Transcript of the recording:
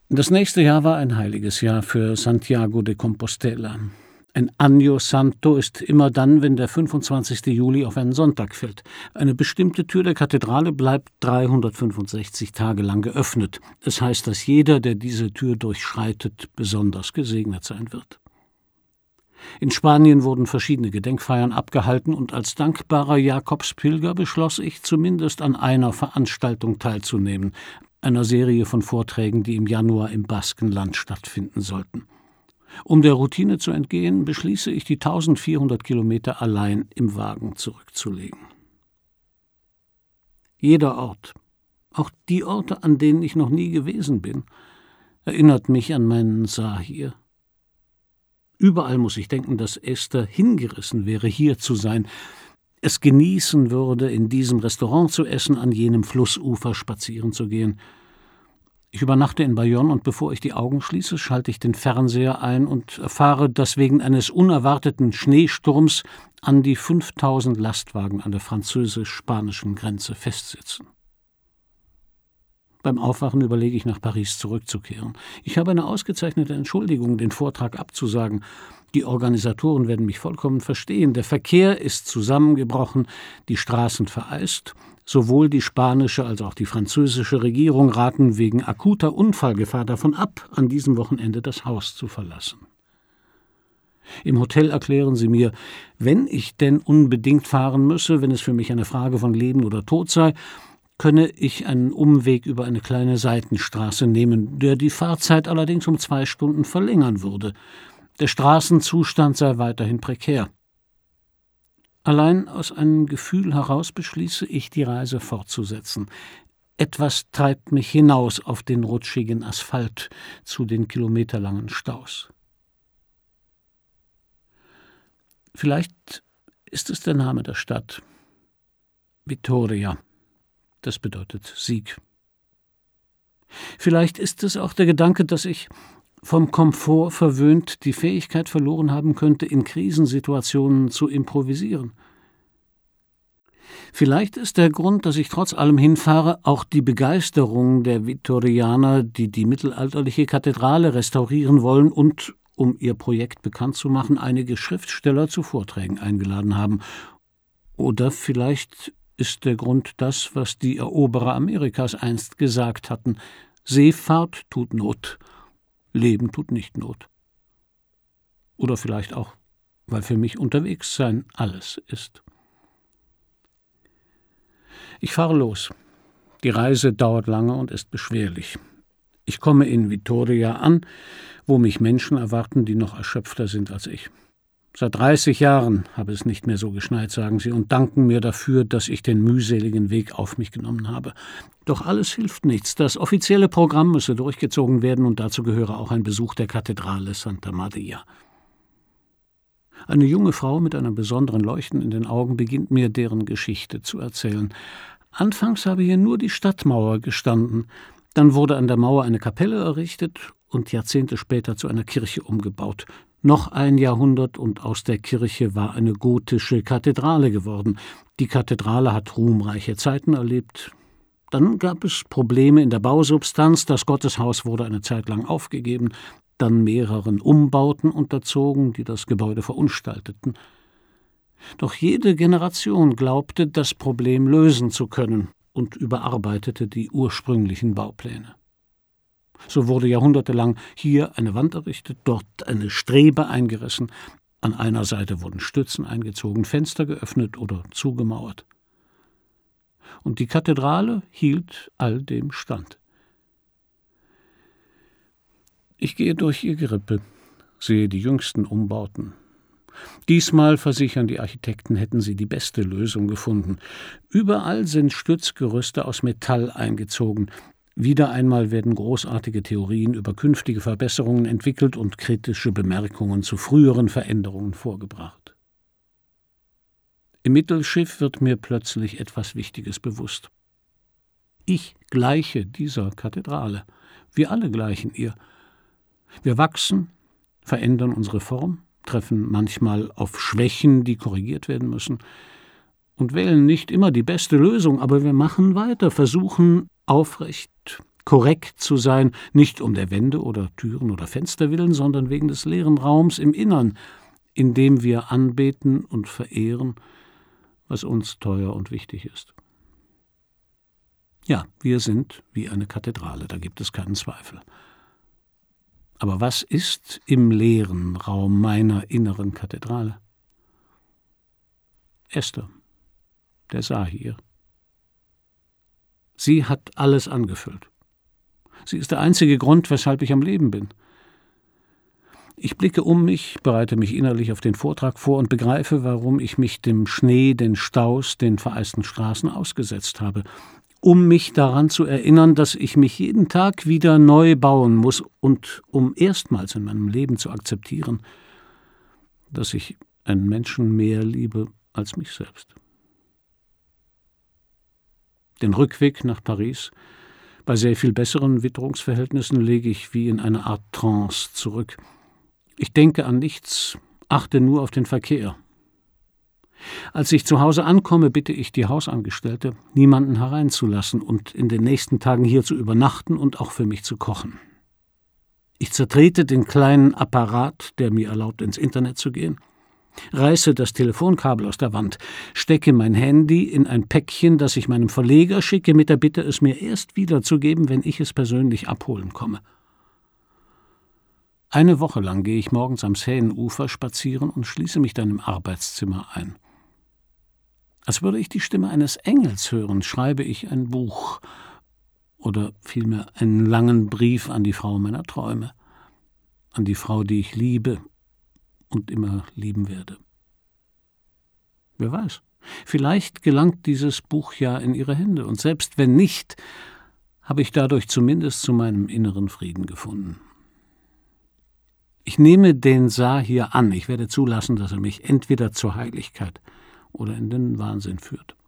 Das nächste Jahr war ein heiliges Jahr für Santiago de Compostela. Ein Año Santo ist immer dann, wenn der 25. Juli auf einen Sonntag fällt. Eine bestimmte Tür der Kathedrale bleibt 365 Tage lang geöffnet. Es heißt, dass jeder, der diese Tür durchschreitet, besonders gesegnet sein wird. In Spanien wurden verschiedene Gedenkfeiern abgehalten und als dankbarer Jakobspilger beschloss ich, zumindest an einer Veranstaltung teilzunehmen, einer Serie von Vorträgen, die im Januar im Baskenland stattfinden sollten. Um der Routine zu entgehen, beschließe ich, die 1400 Kilometer allein im Wagen zurückzulegen. Jeder Ort, auch die Orte, an denen ich noch nie gewesen bin, erinnert mich an meinen Sahir. Überall muss ich denken, dass Esther hingerissen wäre, hier zu sein, es genießen würde, in diesem Restaurant zu essen, an jenem Flussufer spazieren zu gehen. Ich übernachte in Bayonne und bevor ich die Augen schließe, schalte ich den Fernseher ein und erfahre, dass wegen eines unerwarteten Schneesturms an die 5000 Lastwagen an der französisch-spanischen Grenze festsitzen. Beim Aufwachen überlege ich, nach Paris zurückzukehren. Ich habe eine ausgezeichnete Entschuldigung, den Vortrag abzusagen. Die Organisatoren werden mich vollkommen verstehen. Der Verkehr ist zusammengebrochen, die Straßen vereist. Sowohl die spanische als auch die französische Regierung raten wegen akuter Unfallgefahr davon ab, an diesem Wochenende das Haus zu verlassen. Im Hotel erklären sie mir, wenn ich denn unbedingt fahren müsse, wenn es für mich eine Frage von Leben oder Tod sei, könne ich einen Umweg über eine kleine Seitenstraße nehmen, der die Fahrzeit allerdings um 2 Stunden verlängern würde. Der Straßenzustand sei weiterhin prekär. Allein aus einem Gefühl heraus beschließe ich, die Reise fortzusetzen. Etwas treibt mich hinaus auf den rutschigen Asphalt zu den kilometerlangen Staus. Vielleicht ist es der Name der Stadt. Vitoria. Das bedeutet Sieg. Vielleicht ist es auch der Gedanke, dass ich, vom Komfort verwöhnt, die Fähigkeit verloren haben könnte, in Krisensituationen zu improvisieren. Vielleicht ist der Grund, dass ich trotz allem hinfahre, auch die Begeisterung der Vitorianer, die die mittelalterliche Kathedrale restaurieren wollen und, um ihr Projekt bekannt zu machen, einige Schriftsteller zu Vorträgen eingeladen haben. Oder vielleicht ist der Grund das, was die Eroberer Amerikas einst gesagt hatten: Seefahrt tut Not, Leben tut nicht Not. Oder vielleicht auch, weil für mich unterwegs sein alles ist. Ich fahre los. Die Reise dauert lange und ist beschwerlich. Ich komme in Vitoria an, wo mich Menschen erwarten, die noch erschöpfter sind als ich. Seit 30 Jahren habe es nicht mehr so geschneit, sagen sie, und danken mir dafür, dass ich den mühseligen Weg auf mich genommen habe. Doch alles hilft nichts. Das offizielle Programm müsse durchgezogen werden und dazu gehöre auch ein Besuch der Kathedrale Santa Maria. Eine junge Frau mit einem besonderen Leuchten in den Augen beginnt mir deren Geschichte zu erzählen. Anfangs habe hier nur die Stadtmauer gestanden. Dann wurde an der Mauer eine Kapelle errichtet und Jahrzehnte später zu einer Kirche umgebaut. Noch ein Jahrhundert und aus der Kirche war eine gotische Kathedrale geworden. Die Kathedrale hat ruhmreiche Zeiten erlebt. Dann gab es Probleme in der Bausubstanz. Das Gotteshaus wurde eine Zeit lang aufgegeben, dann mehreren Umbauten unterzogen, die das Gebäude verunstalteten. Doch jede Generation glaubte, das Problem lösen zu können und überarbeitete die ursprünglichen Baupläne. So wurde jahrhundertelang hier eine Wand errichtet, dort eine Strebe eingerissen, an einer Seite wurden Stützen eingezogen, Fenster geöffnet oder zugemauert. Und die Kathedrale hielt all dem stand. Ich gehe durch ihr Gerippe, sehe die jüngsten Umbauten. Diesmal, versichern die Architekten, hätten sie die beste Lösung gefunden. Überall sind Stützgerüste aus Metall eingezogen. Wieder einmal werden großartige Theorien über künftige Verbesserungen entwickelt und kritische Bemerkungen zu früheren Veränderungen vorgebracht. Im Mittelschiff wird mir plötzlich etwas Wichtiges bewusst. Ich gleiche dieser Kathedrale. Wir alle gleichen ihr. Wir wachsen, verändern unsere Form, treffen manchmal auf Schwächen, die korrigiert werden müssen und wählen nicht immer die beste Lösung, aber wir machen weiter, versuchen aufrecht, korrekt zu sein, nicht um der Wände oder Türen oder Fenster willen, sondern wegen des leeren Raums im Innern, in dem wir anbeten und verehren, was uns teuer und wichtig ist. Ja, wir sind wie eine Kathedrale, da gibt es keinen Zweifel. Aber was ist im leeren Raum meiner inneren Kathedrale? Esther, der Sahir. Sie hat alles angefüllt. Sie ist der einzige Grund, weshalb ich am Leben bin. Ich blicke um mich, bereite mich innerlich auf den Vortrag vor und begreife, warum ich mich dem Schnee, den Staus, den vereisten Straßen ausgesetzt habe, um mich daran zu erinnern, dass ich mich jeden Tag wieder neu bauen muss und um erstmals in meinem Leben zu akzeptieren, dass ich einen Menschen mehr liebe als mich selbst. Den Rückweg nach Paris, bei sehr viel besseren Witterungsverhältnissen, lege ich wie in eine Art Trance zurück. Ich denke an nichts, achte nur auf den Verkehr. Als ich zu Hause ankomme, bitte ich die Hausangestellte, niemanden hereinzulassen und in den nächsten Tagen hier zu übernachten und auch für mich zu kochen. Ich zertrete den kleinen Apparat, der mir erlaubt, ins Internet zu gehen, reiße das Telefonkabel aus der Wand, stecke mein Handy in ein Päckchen, das ich meinem Verleger schicke, mit der Bitte, es mir erst wiederzugeben, wenn ich es persönlich abholen komme. Eine Woche lang gehe ich morgens am Seineufer spazieren und schließe mich dann im Arbeitszimmer ein. Als würde ich die Stimme eines Engels hören, schreibe ich ein Buch oder vielmehr einen langen Brief an die Frau meiner Träume, an die Frau, die ich liebe und immer lieben werde. Wer weiß, vielleicht gelangt dieses Buch ja in ihre Hände, und selbst wenn nicht, habe ich dadurch zumindest zu meinem inneren Frieden gefunden. Ich nehme den Sahir an, ich werde zulassen, dass er mich entweder zur Heiligkeit oder in den Wahnsinn führt.